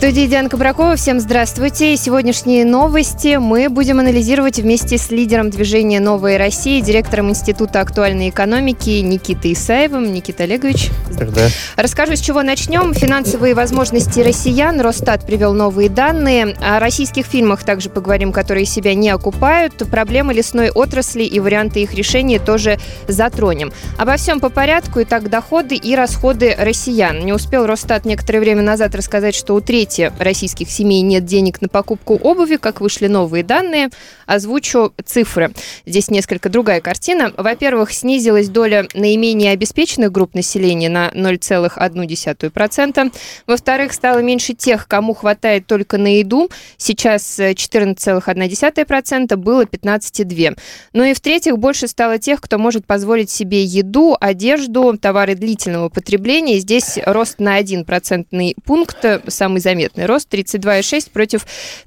студии Диана Кабракова. Всем здравствуйте. Сегодняшние новости мы будем анализировать вместе с лидером движения «Новая Россия», директором Института актуальной экономики Никитой Исаевым. Никита Олегович, расскажу, с чего начнем. Финансовые возможности россиян. Росстат привел новые данные. О российских фильмах также поговорим, которые себя не окупают. Проблемы лесной отрасли и варианты их решения тоже затронем. Обо всем по порядку. Итак, доходы и расходы россиян. Не успел Росстат некоторое время назад рассказать, что у трети российских семей нет денег на покупку обуви, как вышли новые данные. Озвучу цифры. Здесь несколько другая картина. Во-первых, снизилась доля наименее обеспеченных групп населения на 0,1%. Во-вторых, стало меньше тех, кому хватает только на еду. Сейчас 14,1%, было 15,2%. Ну и в-третьих, больше стало тех, кто может позволить себе еду, одежду, товары длительного потребления. Здесь рост на 1% пункт, самый заметный рост, 32,6% против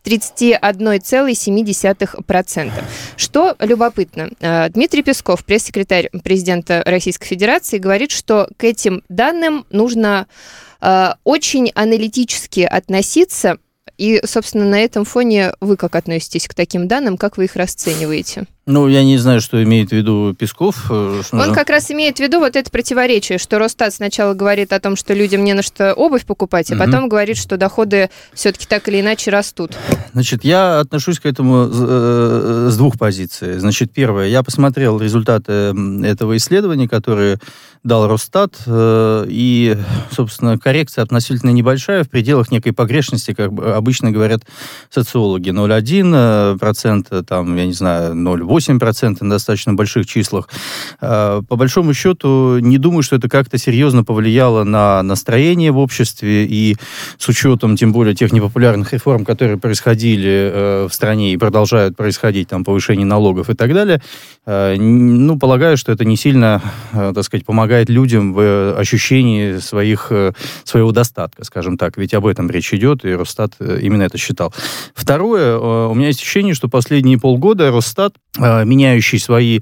31,7%. Что любопытно, Дмитрий Песков, пресс-секретарь президента Российской Федерации, говорит, что к этим данным нужно очень аналитически относиться. И, собственно, на этом фоне вы как относитесь к таким данным, как вы их расцениваете? Ну, я не знаю, что имеет в виду Песков. Он как раз имеет в виду вот это противоречие, что Росстат сначала говорит о том, что людям не на что обувь покупать, а потом говорит, что доходы все-таки так или иначе растут. Значит, я отношусь к этому с двух позиций. Значит, первое, я посмотрел результаты этого исследования, которые дал Росстат, и, собственно, коррекция относительно небольшая, в пределах некой погрешности, как обычно говорят социологи. 0,1%, там, я не знаю, 0,8% на достаточно больших числах. По большому счету, не думаю, что это как-то серьезно повлияло на настроение в обществе, и с учетом, тем более, тех непопулярных реформ, которые происходили в стране и продолжают происходить, там, повышение налогов и так далее, ну, полагаю, что это не сильно, так сказать, помогает людям в ощущении своего достатка, скажем так. Ведь об этом речь идет, и Росстат именно это считал. Второе, у меня есть ощущение, что последние полгода Росстат, меняющий свои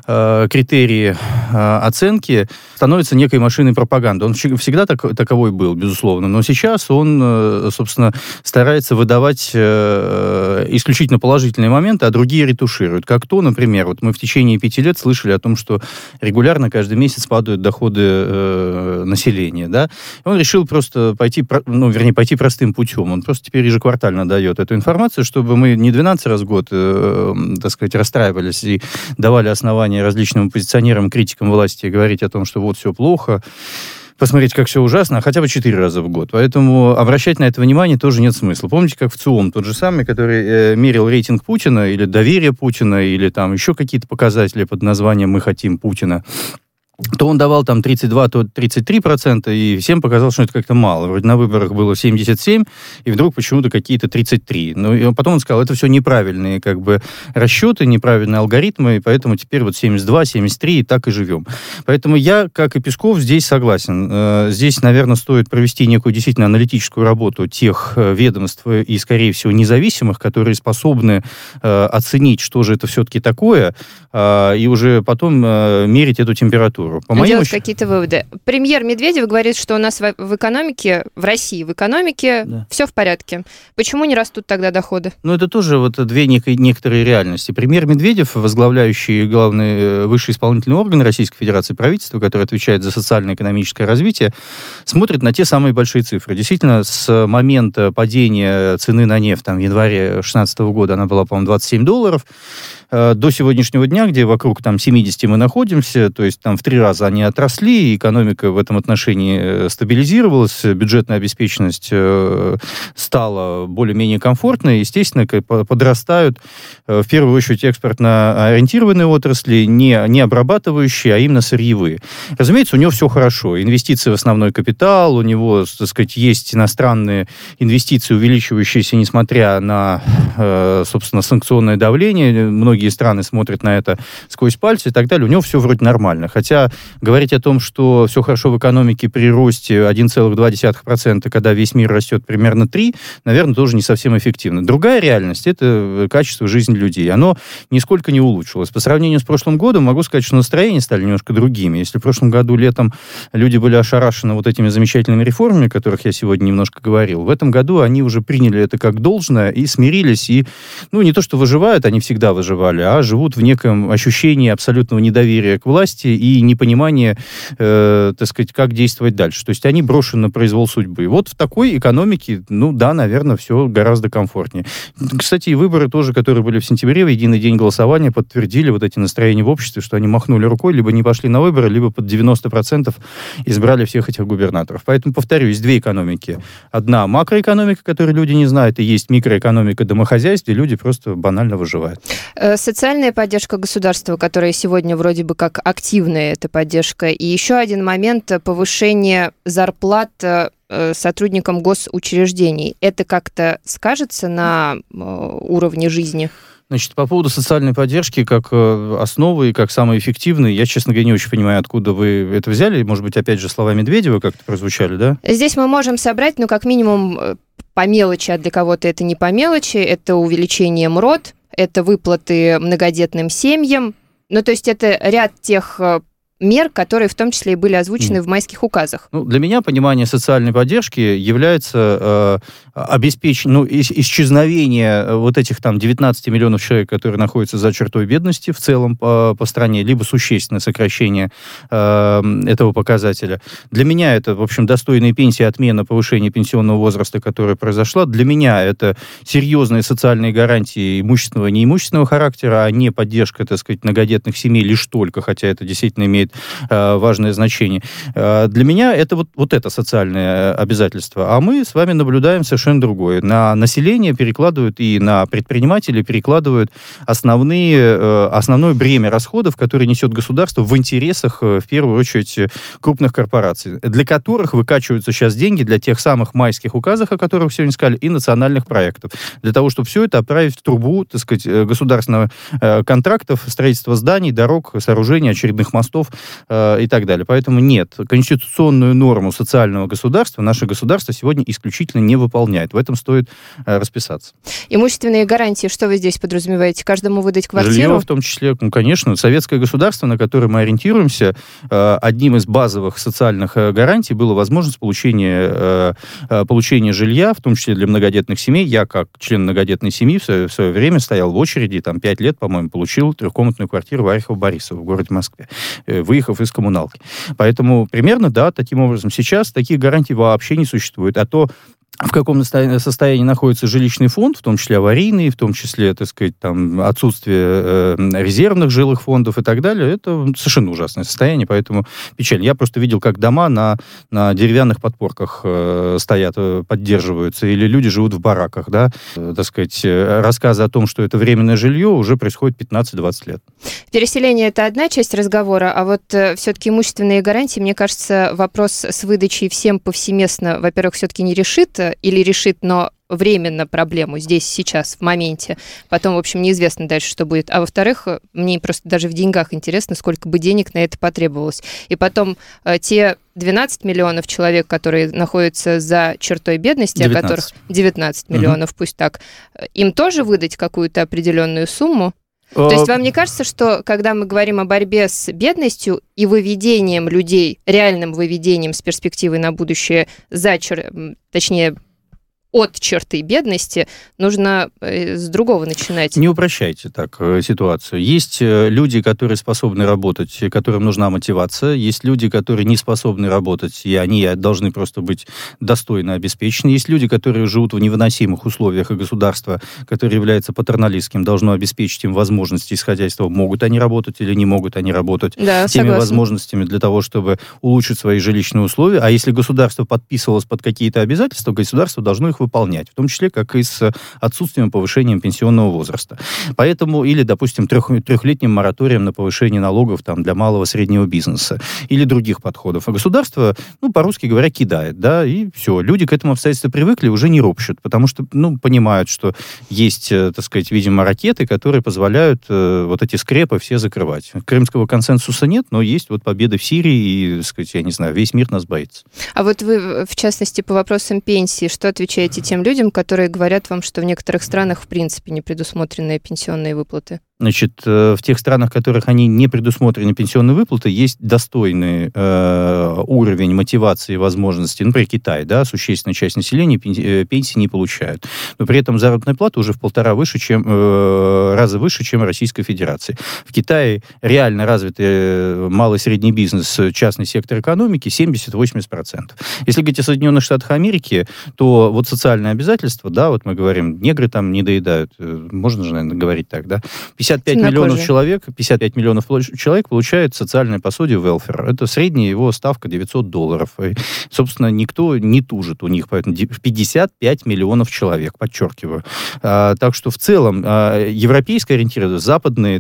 критерии оценки, становится некой машиной пропаганды. Он всегда таковой был, безусловно, но сейчас он, собственно, старается выдавать исключительно положительные моменты, а другие ретушируют. Как то, например, вот мы в течение 5 лет слышали о том, что регулярно каждый месяц падают доходы населения, да? И он решил просто пойти простым путем. Он просто теперь ежеквартально дает эту информацию, чтобы мы не 12 раз в год, так сказать, расстраивались и давали основания различным оппозиционерам, критикам власти говорить о том, что вот все плохо, посмотреть, как все ужасно, а хотя бы 4 раза в год. Поэтому обращать на это внимание тоже нет смысла. Помните, как в ЦИОМ, тот же самый, который мерил рейтинг Путина, или доверие Путина, или там еще какие-то показатели под названием «Мы хотим Путина», то он давал там 32, то 33%, и всем показалось, что это как-то мало. Вроде на выборах было 77, и вдруг почему-то какие-то 33. Ну, и потом он сказал, это все неправильные как бы расчеты, неправильные алгоритмы, и поэтому теперь вот 72, 73, и так и живем. Поэтому я, как и Песков, здесь согласен. Здесь, наверное, стоит провести некую действительно аналитическую работу тех ведомств и, скорее всего, независимых, которые способны оценить, что же это все-таки такое, и уже потом мерить эту температуру. Делать какие-то выводы. Премьер Медведев говорит, что у нас в экономике, в России, в экономике все в порядке. Почему не растут тогда доходы? Ну, это тоже вот две некоторые реальности. Премьер Медведев, возглавляющий главный высший исполнительный орган Российской Федерации, правительство, которое отвечает за социально-экономическое развитие, смотрит на те самые большие цифры. Действительно, с момента падения цены на нефть там, в январе 2016 года она была, по-моему, $27, до сегодняшнего дня, где вокруг там 70 мы находимся, то есть там в 3 раза они отросли, экономика в этом отношении стабилизировалась, бюджетная обеспеченность стала более-менее комфортной, естественно, подрастают в первую очередь экспортно ориентированные отрасли, не обрабатывающие, а именно сырьевые. Разумеется, у него все хорошо. Инвестиции в основной капитал, у него, так сказать, есть иностранные инвестиции, увеличивающиеся, несмотря на, собственно, санкционное давление. Многие другие страны смотрят на это сквозь пальцы и так далее, у него все вроде нормально. Хотя говорить о том, что все хорошо в экономике при росте 1,2%, когда весь мир растет примерно 3%, наверное, тоже не совсем эффективно. Другая реальность – это качество жизни людей. Оно нисколько не улучшилось. По сравнению с прошлым годом могу сказать, что настроения стали немножко другими. Если в прошлом году летом люди были ошарашены вот этими замечательными реформами, о которых я сегодня немножко говорил, в этом году они уже приняли это как должное и смирились, и, не то что выживают, они всегда выживали, а живут в неком ощущении абсолютного недоверия к власти и непонимания, так сказать, как действовать дальше. То есть они брошены на произвол судьбы. Вот в такой экономике, наверное, все гораздо комфортнее. Кстати, и выборы тоже, которые были в сентябре, в единый день голосования, подтвердили вот эти настроения в обществе, что они махнули рукой, либо не пошли на выборы, либо под 90% избрали всех этих губернаторов. Поэтому, повторю, есть две экономики. Одна макроэкономика, которую люди не знают, и есть микроэкономика домохозяйств, где люди просто банально выживают. Социальная поддержка государства, которая сегодня вроде бы как активная, эта поддержка. И еще один момент – повышение зарплат сотрудникам госучреждений. Это как-то скажется на уровне жизни? Значит, по поводу социальной поддержки как основы и как самой эффективной, я, честно говоря, не очень понимаю, откуда вы это взяли. Может быть, опять же, слова Медведева как-то прозвучали, да? Здесь мы можем собрать, как минимум, по мелочи, а для кого-то это не по мелочи, это увеличение МРОТ, это выплаты многодетным семьям. То есть это ряд тех мер, которые в том числе и были озвучены в майских указах. Для меня понимание социальной поддержки является исчезновение вот этих 19 миллионов человек, которые находятся за чертой бедности в целом по стране, либо существенное сокращение этого показателя. Для меня это, в общем, достойные пенсии, отмена повышения пенсионного возраста, которая произошла. Для меня это серьезные социальные гарантии имущественного и неимущественного характера, а не поддержка, так сказать, многодетных семей лишь только, хотя это действительно имеет важное значение. Для меня это вот это социальное обязательство. А мы с вами наблюдаем совершенно другое. На население перекладывают и на предпринимателей перекладывают основное бремя расходов, которое несет государство в интересах, в первую очередь, крупных корпораций, для которых выкачиваются сейчас деньги для тех самых майских указов, о которых сегодня сказали, и национальных проектов. Для того, чтобы все это отправить в трубу, так сказать, государственных контрактов, строительства зданий, дорог, сооружений, очередных мостов и так далее. Поэтому нет, конституционную норму социального государства наше государство сегодня исключительно не выполняет. В этом стоит расписаться. Имущественные гарантии, что вы здесь подразумеваете? Каждому выдать квартиру? Жилье в том числе, конечно. Советское государство, на которое мы ориентируемся, одним из базовых социальных гарантий была возможность получения жилья, в том числе для многодетных семей. Я, как член многодетной семьи, в свое время стоял в очереди, 5 лет, по-моему, получил трехкомнатную квартиру в Орехово-Борисово, в городе Москве, выехав из коммуналки. Поэтому примерно, таким образом, сейчас таких гарантий вообще не существует. А то, в каком состоянии находится жилищный фонд, в том числе аварийный, в том числе, так сказать, отсутствие резервных жилых фондов и так далее, это совершенно ужасное состояние, поэтому печально. Я просто видел, как дома на деревянных подпорках стоят, поддерживаются, или люди живут в бараках, так сказать, рассказы о том, что это временное жилье, уже происходит 15-20 лет. Переселение – это одна часть разговора, а вот все-таки имущественные гарантии, мне кажется, вопрос с выдачей всем повсеместно, во-первых, все-таки не решит, или решит, но временно проблему здесь, сейчас, в моменте. Потом, в общем, неизвестно дальше, что будет. А во-вторых, мне просто даже в деньгах интересно, сколько бы денег на это потребовалось. И потом те 12 миллионов человек, которые находятся за чертой бедности, 19. о которых 19 миллионов, пусть так, им тоже выдать какую-то определенную сумму? То есть вам не кажется, что когда мы говорим о борьбе с бедностью и выведением людей, реальным выведением с перспективой на будущее от черты бедности, нужно с другого начинать? Не упрощайте так ситуацию. Есть люди, которые способны работать, которым нужна мотивация. Есть люди, которые не способны работать, и они должны просто быть достойно обеспечены. Есть люди, которые живут в невыносимых условиях, и государство, которое является патерналистским, должно обеспечить им возможности, исходя из того, могут они работать или не могут они работать, теми возможностями для того, чтобы улучшить свои жилищные условия. А если государство подписывалось под какие-то обязательства, государство должно их выполнять. выполнять, в том числе, как и с отсутствием повышения пенсионного возраста. Поэтому, или, допустим, трехлетним мораторием на повышение налогов там, для малого и среднего бизнеса, или других подходов. А государство, по-русски говоря, кидает, да, и все. Люди к этому обстоятельству привыкли, уже не ропщут, потому что, понимают, что есть, так сказать, видимо, ракеты, которые позволяют вот эти скрепы все закрывать. Крымского консенсуса нет, но есть вот победы в Сирии, и, так сказать, я не знаю, весь мир нас боится. А вот вы, в частности, по вопросам пенсии, что отвечаете тем людям, которые говорят вам, что в некоторых странах, в принципе, не предусмотрены пенсионные выплаты? Значит, в тех странах, в которых они не предусмотрены пенсионные выплаты, есть достойный уровень мотивации и возможностей. Например, Китай, да, существенная часть населения пенсии не получают. Но при этом заработная плата уже в 1,5 раза выше, чем в Российской Федерации. В Китае реально развитый малый и средний бизнес, частный сектор экономики 70-80%. Если говорить о Соединенных Штатах Америки, то вот социальные обязательства, да, вот мы говорим, негры там не доедают, можно же, наверное, говорить так, да, 55 миллионов человек получает социальное пособие welfare. Это средняя его ставка $900. И, собственно, никто не тужит у них. Поэтому 55 миллионов человек, подчеркиваю. Так что в целом европейская ориентированность, западные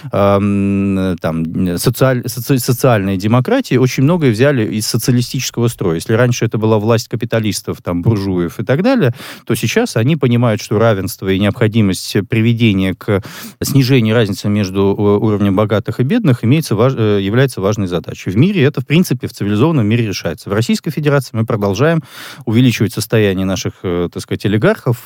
социальные демократии очень многое взяли из социалистического строя. Если раньше это была власть капиталистов, буржуев и так далее, то сейчас они понимают, что равенство и необходимость приведения к снижению разницы между уровнем богатых и бедных является важной задачей. В мире это, в принципе, в цивилизованном мире решается. В Российской Федерации мы продолжаем увеличивать состояние наших, так сказать, олигархов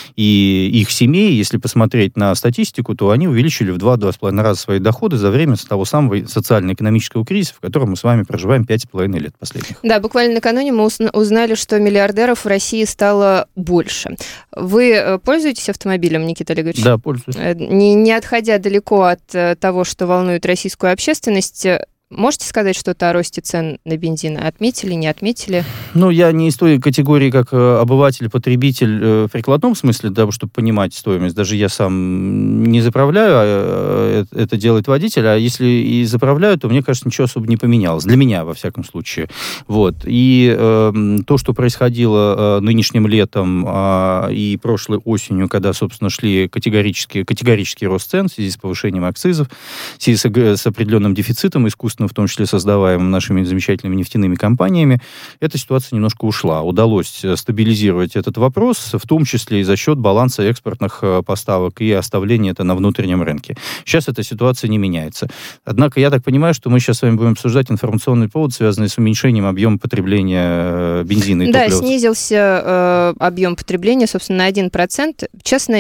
и их семей. Если посмотреть на статистику, то они увеличили в 2-2,5 раза свои доходы за время того самого социально-экономического кризиса, в котором мы с вами проживаем 5,5 лет последних. Да, буквально накануне мы узнали, что миллиардеров в России стало больше. Вы пользуетесь автомобилем, Никита Олегович? Да, пользуюсь. Не отходя далеко от того, что волнует российскую общественность, можете сказать что-то о росте цен на бензин? Отметили, не отметили? Я не из той категории, как обыватель, потребитель в прикладном смысле, да, чтобы понимать стоимость. Даже я сам не заправляю, это делает водитель. А если и заправляю, то, мне кажется, ничего особо не поменялось. Для меня, во всяком случае. Вот. И то, что происходило нынешним летом и прошлой осенью, когда, собственно, шли категорический рост цен в связи с повышением акцизов, в связи с определенным дефицитом искусственным, в том числе создаваемым нашими замечательными нефтяными компаниями, эта ситуация немножко ушла. Удалось стабилизировать этот вопрос, в том числе и за счет баланса экспортных поставок и оставления это на внутреннем рынке. Сейчас эта ситуация не меняется. Однако, я так понимаю, что мы сейчас с вами будем обсуждать информационный повод, связанный с уменьшением объема потребления бензина и топлива. Да, снизился объем потребления, собственно, на 1%. Честно,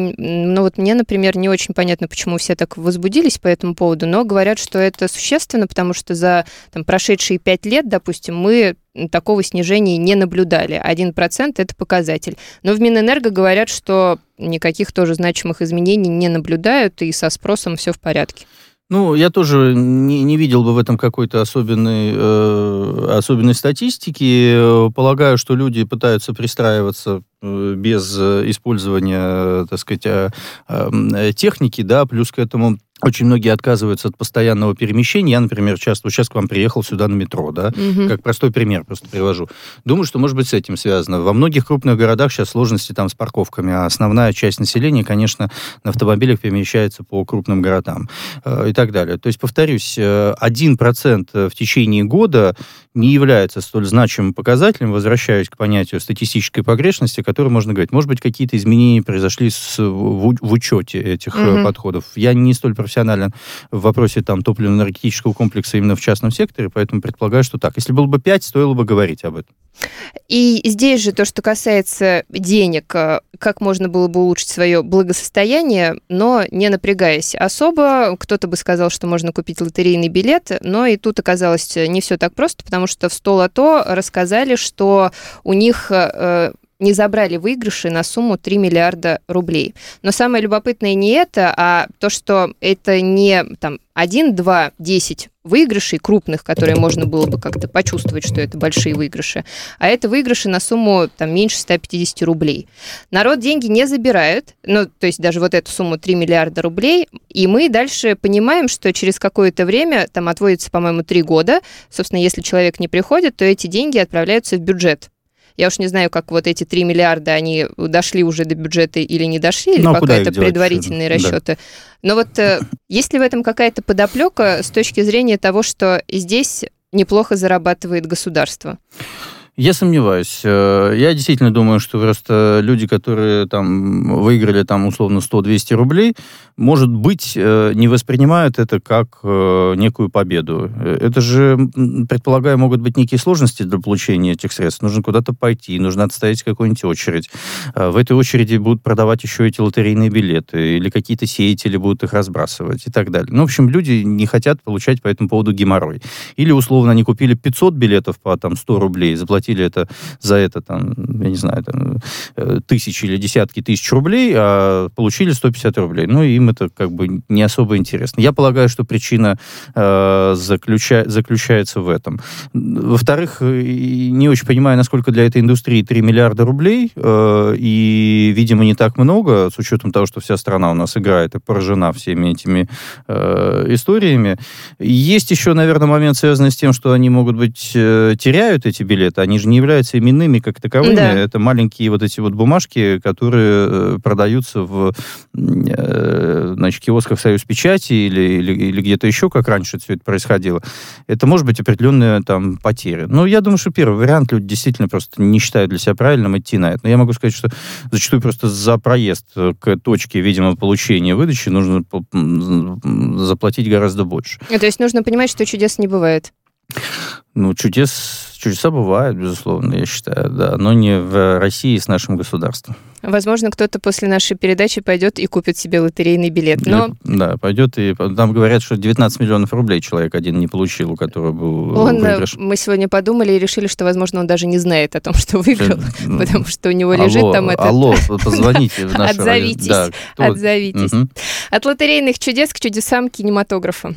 мне, например, не очень понятно, почему все так возбудились по этому поводу, но говорят, что это существенно, потому что за прошедшие 5 лет, допустим, мы такого снижения не наблюдали. 1% – это показатель. Но в Минэнерго говорят, что никаких тоже значимых изменений не наблюдают, и со спросом все в порядке. Я тоже не видел бы в этом какой-то особенной статистики. Полагаю, что люди пытаются пристраиваться без использования, так сказать, техники, да, плюс к этому очень многие отказываются от постоянного перемещения. Я, например, сейчас к вам приехал сюда на метро, да, как простой пример просто привожу. Думаю, что, может быть, с этим связано. Во многих крупных городах сейчас сложности с парковками, а основная часть населения, конечно, на автомобилях перемещается по крупным городам и так далее. То есть, повторюсь, 1% в течение года не является столь значимым показателем, возвращаюсь к понятию статистической погрешности, о которой можно говорить. Может быть, какие-то изменения произошли в учете этих подходов. Я не столь профессионален в вопросе топливно-энергетического комплекса именно в частном секторе, поэтому предполагаю, что так. Если было бы 5, стоило бы говорить об этом. И здесь же то, что касается денег, как можно было бы улучшить свое благосостояние, но не напрягаясь особо. Кто-то бы сказал, что можно купить лотерейный билет, но и тут оказалось не все так просто, потому что в 100 лото рассказали, что у них не забрали выигрыши на сумму 3 миллиарда рублей. Но самое любопытное не это, а то, что это не 1, 2, 10 выигрышей крупных, которые можно было бы как-то почувствовать, что это большие выигрыши, а это выигрыши на сумму меньше 150 рублей. Народ деньги не забирает, то есть даже вот эту сумму 3 миллиарда рублей, и мы дальше понимаем, что через какое-то время, отводится, по-моему, 3 года, собственно, если человек не приходит, то эти деньги отправляются в бюджет. Я уж не знаю, как вот эти 3 миллиарда, они дошли уже до бюджета или не дошли, или пока это предварительные расчеты. Но вот есть ли в этом какая-то подоплека с точки зрения того, что здесь неплохо зарабатывает государство? Я сомневаюсь. Я действительно думаю, что просто люди, которые там выиграли там условно 100-200 рублей, может быть, не воспринимают это как некую победу. Это же, предполагаю, могут быть некие сложности для получения этих средств. Нужно куда-то пойти, нужно отстоять какую-нибудь очередь. В этой очереди будут продавать еще эти лотерейные билеты, или какие-то сеятели будут их разбрасывать и так далее. Ну, в общем, люди не хотят получать по этому поводу геморрой. Или, условно, они купили 500 билетов по там 100 рублей, заплатили за это, там, я не знаю, там, тысячи или десятки тысяч рублей, а получили 150 рублей. Ну, им это как бы не особо интересно. Я полагаю, что причина заключается в этом. Во-вторых, не очень понимаю, насколько для этой индустрии 3 миллиарда рублей, и, видимо, не так много, с учетом того, что вся страна у нас играет и поражена всеми этими историями. Есть еще, наверное, момент, связанный с тем, что они, могут быть, теряют эти билеты, они же не являются именными как таковыми. Да. Это маленькие вот эти вот бумажки, которые продаются в киосках «Союзпечати» или где-то еще, как раньше все это происходило. Это может быть определенная там потеря. Но я думаю, что первый вариант люди действительно просто не считают для себя правильным идти на это. Но я могу сказать, что зачастую просто за проезд к точке, видимо, получения выдачи нужно заплатить гораздо больше. То есть нужно понимать, что чудес не бывает. Ну, чудеса бывают, безусловно, я считаю, да, но не в России с нашим государством. Возможно, кто-то после нашей передачи пойдет и купит себе лотерейный билет. Но... Да, пойдет и... Там говорят, что 19 миллионов рублей человек один не получил, у которого был выигрыш. Мы сегодня подумали и решили, что, возможно, он даже не знает о том, что выиграл, потому что у него лежит там это... Алло, позвоните в наш... Отзовитесь. От лотерейных чудес к чудесам кинематографа.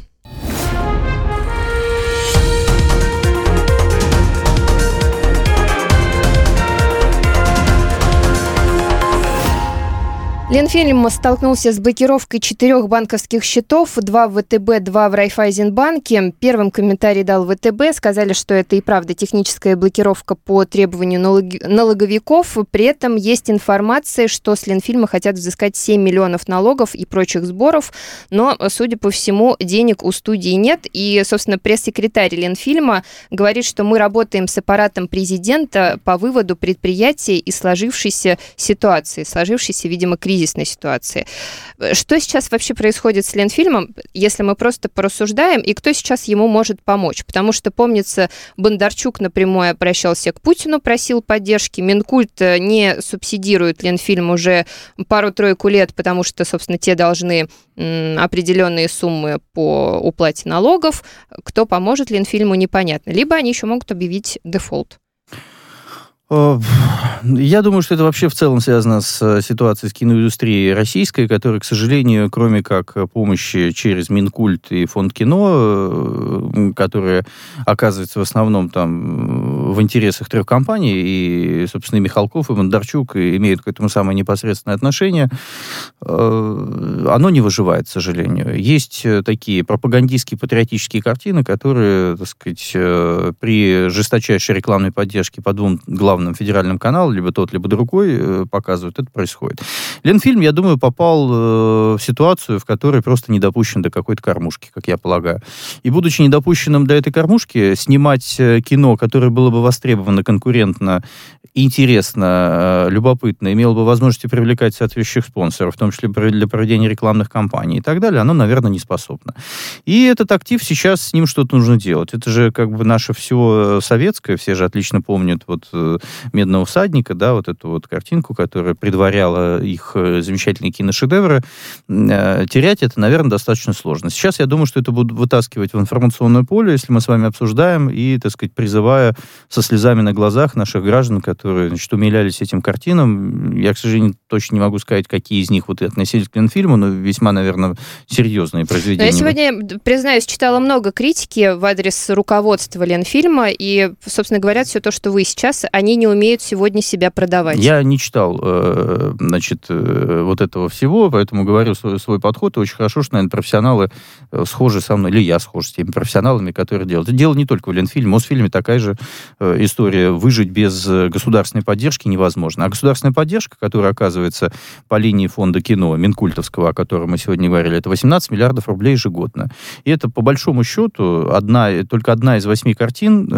Ленфильм столкнулся с блокировкой 4 банковских счетов, 2 в ВТБ, 2 в Райфайзенбанке. Первым комментарий дал ВТБ, сказали, что это и правда техническая блокировка по требованию налоговиков. При этом есть информация, что с Ленфильма хотят взыскать 7 миллионов налогов и прочих сборов, но, судя по всему, денег у студии нет. И, собственно, пресс-секретарь Ленфильма говорит, что мы работаем с аппаратом президента по выводу предприятия из сложившейся ситуации, видимо, кризисной ситуации. Что сейчас вообще происходит с Ленфильмом, если мы просто порассуждаем, и кто сейчас ему может помочь? Потому что, помнится, Бондарчук напрямую обращался к Путину, просил поддержки. Минкульт не субсидирует Ленфильм уже пару-тройку лет, потому что, собственно, те должны определенные суммы по уплате налогов. Кто поможет Ленфильму, непонятно. Либо они еще могут объявить дефолт. Я думаю, что это вообще в целом связано с ситуацией с киноиндустрией российской, которая, к сожалению, кроме как помощи через Минкульт и Фонд кино, которые оказываются в основном там в интересах 3 компаний, и, собственно, и Михалков, и Бондарчук имеют к этому самое непосредственное отношение, оно не выживает, к сожалению. Есть такие пропагандистские, патриотические картины, которые, так сказать, при жесточайшей рекламной поддержке по 2 главным федеральным каналам, либо тот, либо другой, показывают, это происходит. Ленфильм, я думаю, попал в ситуацию, в которой просто не допущен до какой-то кормушки, как я полагаю. И, будучи недопущенным до этой кормушки, снимать кино, которое было бы востребовано конкурентно, интересно, любопытно, имело бы возможность привлекать соответствующих спонсоров, в том числе для проведения рекламных кампаний и так далее, оно, наверное, не способно. И этот актив сейчас, с ним что-то нужно делать. Это же как бы наше все советское, все же отлично помнят вот «Медного всадника», да, вот эту вот картинку, которая предваряла их замечательные киношедевры. Терять это, наверное, достаточно сложно. Сейчас я думаю, что это будут вытаскивать в информационное поле, если мы с вами обсуждаем, и, так сказать, призывая со слезами на глазах наших граждан, которые, значит, умилялись этим картинам. Я, к сожалению, точно не могу сказать, какие из них вот относились к Ленфильму, но весьма, наверное, серьезные произведения. Но я сегодня, признаюсь, читала много критики в адрес руководства Ленфильма, и, собственно, говорят все то, что вы сейчас, они не умеют сегодня себя продавать. Я не читал, значит, вот этого всего, поэтому говорю свой подход. И очень хорошо, что, наверное, профессионалы схожи со мной, или я схож с теми профессионалами, которые делают. Это дело не только в Ленфильме. В Мосфильме такая же история. Выжить без государственной поддержки невозможно. А государственная поддержка, которая оказывается по линии фонда кино, Минкультовского, о котором мы сегодня говорили, это 18 миллиардов рублей ежегодно. И это, по большому счету, только одна из 8 картин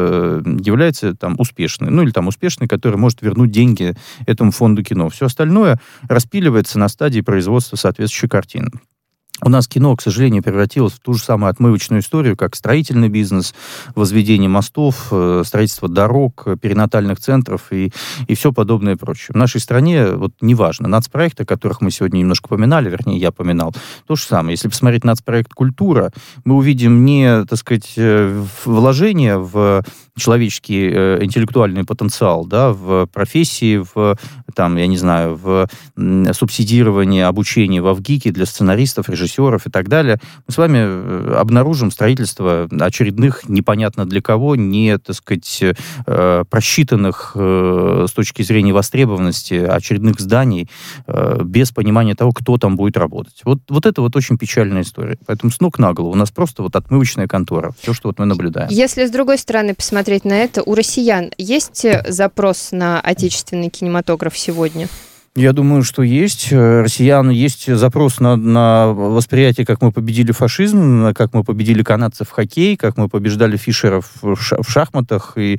является там успешной. Ну, или там успешной, которая может вернуть деньги этому фонду кино. Все остальное распиливается на стадии производства соответствующей картины. У нас кино, к сожалению, превратилось в ту же самую отмывочную историю, как строительный бизнес, возведение мостов, строительство дорог, перинатальных центров и все подобное прочее. В нашей стране, вот неважно, нацпроекты, о которых мы сегодня немножко поминали, вернее, я поминал, то же самое. Если посмотреть нацпроект «Культура», мы увидим не, так сказать, вложение в человеческий интеллектуальный потенциал, да, в профессии, в, там, я не знаю, в субсидирование обучения в ВГИКе для сценаристов, режиссеров и так далее, мы с вами обнаружим строительство очередных, непонятно для кого, не, так сказать, просчитанных с точки зрения востребованности очередных зданий без понимания того, кто там будет работать. Вот это вот очень печальная история. Поэтому с ног на голову у нас просто вот отмывочная контора. Все, что вот мы наблюдаем. Если с другой стороны посмотреть на это, у россиян есть запрос на отечественный кинематограф сегодня? Я думаю, что есть. Россиян есть запрос на восприятие, как мы победили фашизм, как мы победили канадцев в хоккей, как мы побеждали фишеров в шахматах и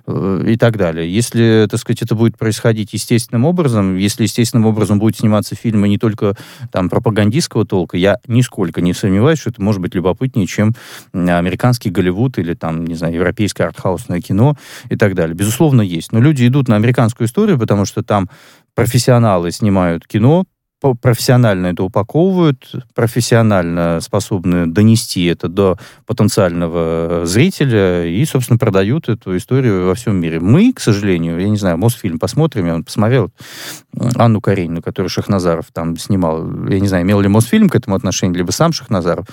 так далее. Если, так сказать, это будет происходить естественным образом, если естественным образом будут сниматься фильмы не только там пропагандистского толка, я нисколько не сомневаюсь, что это может быть любопытнее, чем американский Голливуд или там, не знаю, европейское артхаусное кино и так далее. Безусловно, есть. Но люди идут на американскую историю, потому что там профессионалы снимают кино, профессионально это упаковывают, профессионально способны донести это до потенциального зрителя и, собственно, продают эту историю во всем мире. Мы, к сожалению, я не знаю, Мосфильм посмотрим, я посмотрел Анну Каренину, которую Шахназаров там снимал. Я не знаю, имел ли Мосфильм к этому отношение, либо сам Шахназаров.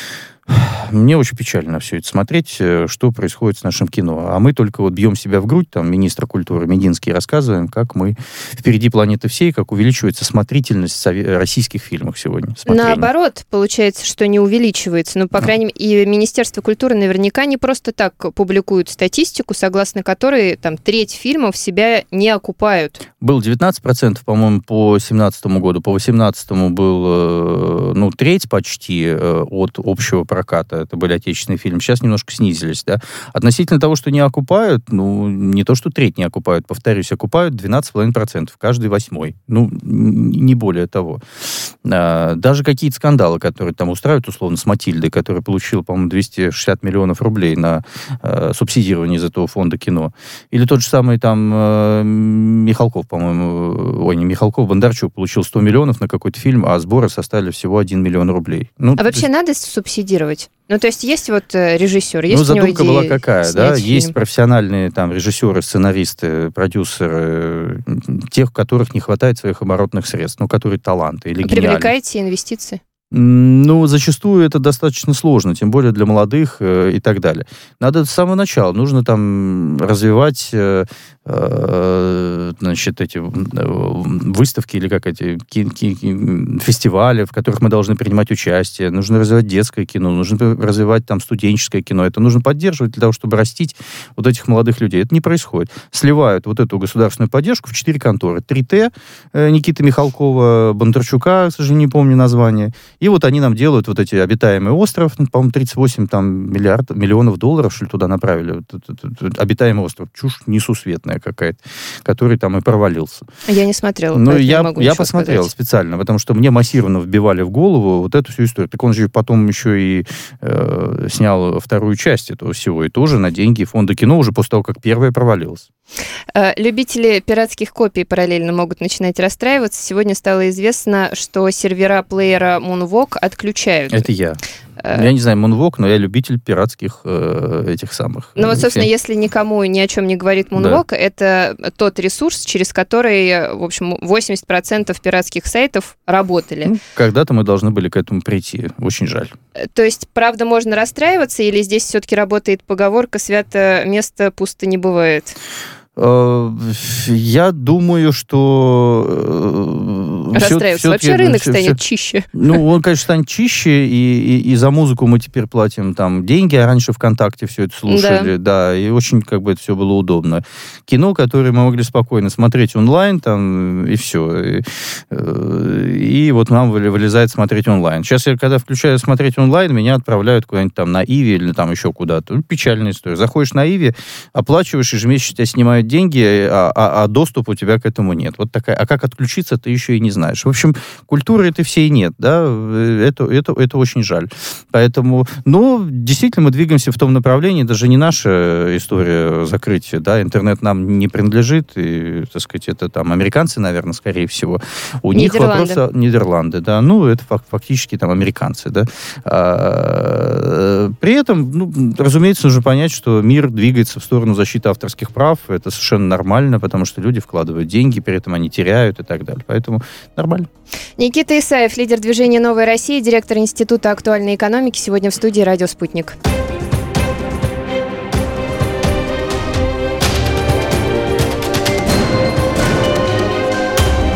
Мне очень печально все это смотреть, что происходит с нашим кино. А мы только вот бьем себя в грудь, там, министра культуры Мединский, рассказываем, как мы впереди планеты всей, как увеличивается смотрительность российских фильмов сегодня. Смотрение. Наоборот, получается, что не увеличивается. Ну, по крайней мере, и Министерство культуры наверняка не просто так публикуют статистику, согласно которой там треть фильмов себя не окупают. Был 19%, по-моему, по 2017 году. По 2018 был, треть почти от общего проката. Это были отечественные фильмы. Сейчас немножко снизились, да. Относительно того, что не окупают, не то, что треть не окупают, повторюсь, окупают 12,5%, каждый 8-й. Не более того. Даже какие-то скандалы, которые там устраивают, условно, с Матильдой, которая получила, по-моему, 260 миллионов рублей на субсидирование из этого фонда кино. Или тот же самый там Михалков, по-моему, не Михалков, Бондарчук получил 100 миллионов на какой-то фильм, а сборы составили всего 1 миллион рублей. Вообще надо субсидировать? То есть есть вот режиссер, есть у него задумка была какая, да? фильм. Есть профессиональные там режиссеры, сценаристы, продюсеры, тех, у которых не хватает своих оборотных средств, которые таланты или гениальны. Привлекаете инвестиции? Зачастую это достаточно сложно, тем более для молодых и так далее. Надо с самого начала. Нужно там развивать эти выставки или фестивали, в которых мы должны принимать участие. Нужно развивать детское кино, нужно развивать там студенческое кино. Это нужно поддерживать для того, чтобы растить вот этих молодых людей. Это не происходит. Сливают вот эту государственную поддержку в 4 конторы. 3Т Никиты Михалкова, Бондарчука, к сожалению, не помню название. И вот они нам делают вот эти обитаемый остров, по-моему, 38 миллионов долларов, что ли, туда направили. Обитаемый остров. Чушь несусветная какая-то, который там и провалился. Я не смотрела. Я посмотрел специально, потому что мне массированно вбивали в голову вот эту всю историю. Так он же потом еще и снял вторую часть этого всего, и тоже на деньги фонда кино, уже после того, как первая провалилась. Любители пиратских копий параллельно могут начинать расстраиваться. Сегодня стало известно, что сервера плеера Moonwalk отключают. Это я. Я не знаю, Moonwalk, но я любитель пиратских этих самых. Собственно, если никому ни о чем не говорит Moonwalk, это тот ресурс, через который, в общем, 80% пиратских сайтов работали. Когда-то мы должны были к этому прийти. Очень жаль. То есть, правда, можно расстраиваться, или здесь все-таки работает поговорка «свято место пусто не бывает»? Я думаю, что расстраиваться. Вообще рынок станет чище. Ну, он, конечно, станет чище, и за музыку мы теперь платим там деньги, а раньше ВКонтакте все это слушали, да, и очень как бы это все было удобно. Кино, которое мы могли спокойно смотреть онлайн, там, и все. И вот нам вылезает смотреть онлайн. Сейчас я, когда включаю смотреть онлайн, меня отправляют куда-нибудь там на Иви или там еще куда-то. Ну, печальная история. Заходишь на Иви, оплачиваешь, ежемесячно тебя снимают деньги, а доступа у тебя к этому нет. Вот такая. А как отключиться, ты еще и не знаешь. В общем, культуры этой всей нет, да, это очень жаль. Поэтому, ну, действительно, мы двигаемся в том направлении, даже не наша история закрытия, да, интернет нам не принадлежит, и, так сказать, это там американцы, наверное, скорее всего. У них вопрос... Нидерланды, да, ну, это фактически там американцы, да. При этом, ну, разумеется, нужно понять, что мир двигается в сторону защиты авторских прав, это совершенно нормально, потому что люди вкладывают деньги, при этом они теряют и так далее. Поэтому нормально. Никита Исаев, лидер движения «Новая Россия», директор Института актуальной экономики, сегодня в студии «Радио Спутник».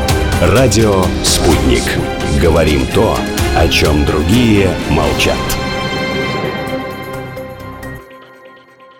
Радио «Спутник». Говорим то, о чем другие молчат.